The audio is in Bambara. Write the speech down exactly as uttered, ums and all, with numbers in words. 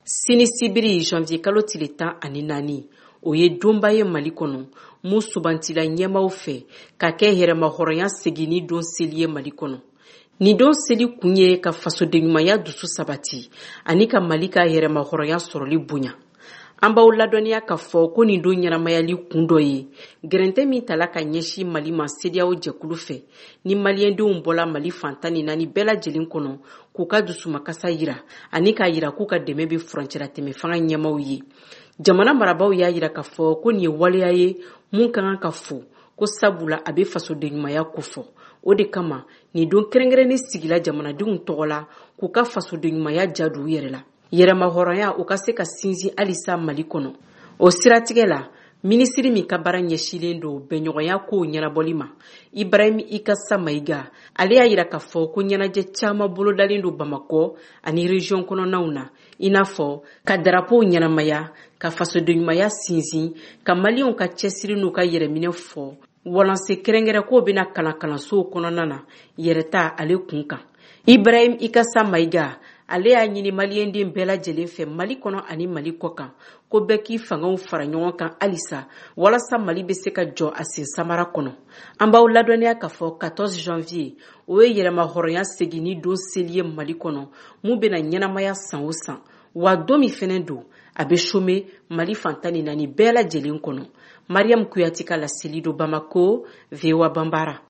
Sini sibiri janvier kalo tile tan ani naani o ye donba ye Mali kɔnɔ mun subantila ɲɛmaw fɛ ka kɛ hɛrɛmahɔrɔnya seginni don seli ye Mali kɔnɔ. Ni don seli kun ye ka fasodenɲumanya dusu sabati ani ka Mali ka hɛrɛmahɔrɔnya sɔrɔli bonya. An b'aw ladɔnniya ka fɔ ko nin don ɲɛnamayali kun dɔ ye gɛrɛntɛ min tala ka ɲɛsin Mali ma CEDEAO jɛkulu fɛ ni maliyɛndenw bɔla Mali fantan ni naani bɛɛ lajɛlen kɔnɔ k'u ka dusumakasa yira ani k'a yira k'u ka dɛmɛ bɛ furancɛla tɛmɛ fanga ɲɛmaw ye. Jamana marabaw y'a yira ka fɔ ko nin ye waleya ye mun ka kan ka fo ko sabula a bɛ fasodenɲumanya kofɔ. O de kama nin don kɛrɛnkɛrɛnnen sigila jamanadenw tɔgɔ la k'u ka fasodenɲumanya jadu u yɛrɛ la. Yɛrɛmahɔrɔnya o ka se ka sinsin halisa Mali kɔnɔ. O siratigɛ la minisiri min ka baara ɲɛsilen don bɛɲɔgɔnya kow ɲɛnabɔli ma Ibrahim Ikasa Mayiga ale y'a yira ka fɔ ko ɲɛnajɛ caman bolodalen don Bamakɔ ani région kɔnɔnaw na i n'a fɔ ka darapo ɲɛnamaya ka fasodenɲumanya sinsin ka maliyɛnw ka cɛsiri n'u ka yɛrɛminɛ fɔ walanse kɛrɛnkɛrɛn ko bɛna kalan kalansow kɔnɔna na yɛrɛta ale kun kan. Ibrahim Ikasa Mayiga ale y'a ɲini maliyɛnden bɛɛ lajɛlen fɛ Mali kɔnɔ ani Mali kɔ kan ko bɛɛ k'i fangaw fara ɲɔgɔn kan halisa walasa Mali bɛ se ka jɔ a sen samara kɔnɔ. An b'aw ladɔnniya ka fɔ quatorze janvier o ye yɛrɛmahɔrɔnya seginni don seli ye Mali kɔnɔ mun bɛna ɲɛnamaya san o san wa don min fɛnɛ don a bɛ chômer Mali fantan ni naani bɛɛ lajɛlen kɔnɔ. Mariam Kuyati ka laseli do Bamako, V O A Bambara.